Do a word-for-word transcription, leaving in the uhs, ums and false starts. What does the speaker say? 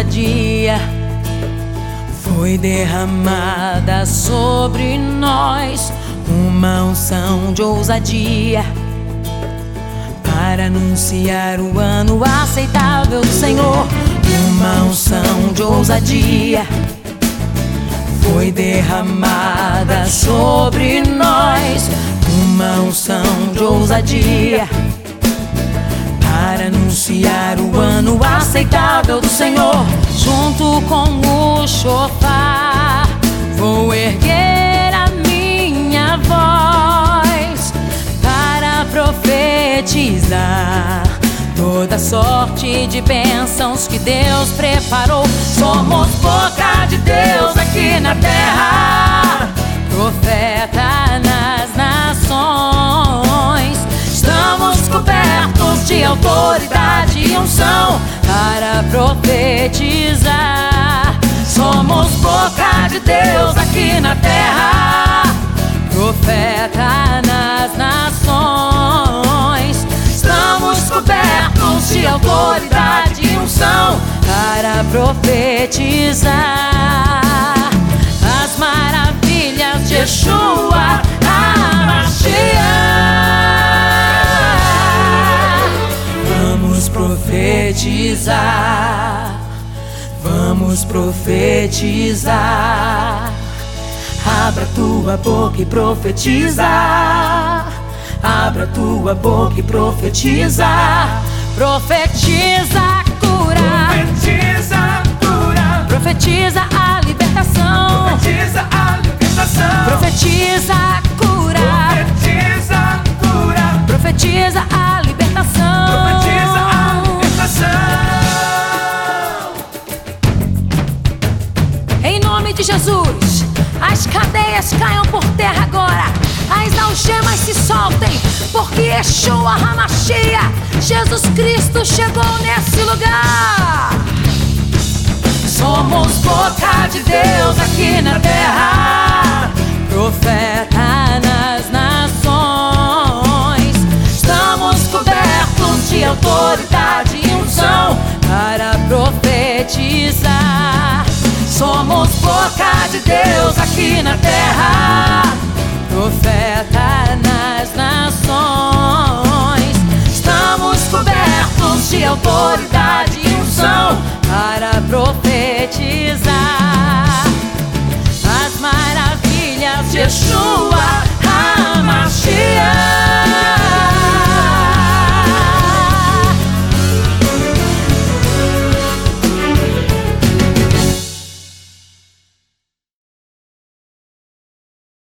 ousadia foi derramada sobre nós, uma unção de ousadia para anunciar o ano aceitável do Senhor. Uma unção de ousadia foi derramada sobre nós, uma unção de ousadia para anunciar o ano aceitável do Senhor. Junto com o chofar vou erguer a minha voz para profetizar toda sorte de bênçãos que Deus preparou. Somos boca de Deus aqui na terra, profeta nas nações. Estamos cobertos de autoridade e unção para profetizar. Somos boca de Deus aqui na terra, profeta nas nações. Estamos cobertos de autoridade e unção para profetizar as maravilhas de Yeshua HaMashiach. Vamos profetizar, vamos profetizar. Abra tua boca e profetiza. Abra tua boca e profetiza. Profetiza cura. Profetiza cura. Profetiza a libertação. Profetiza a libertação. Profetiza cura. Profetiza cura. Profetiza a libertação. Profetiza a libertação. Em nome de Jesus, as cadeias caiam por terra agora, as algemas se soltem, porque Yeshua HaMashiach, Jesus Cristo, chegou nesse lugar. Somos boca de Deus aqui na terra, profeta nas nações. Estamos cobertos de autoridade e unção para profetizar. Somos boca de Deus aqui na terra, profeta nas nações. Estamos cobertos de autoridade e unção para profetizar as maravilhas de Yeshua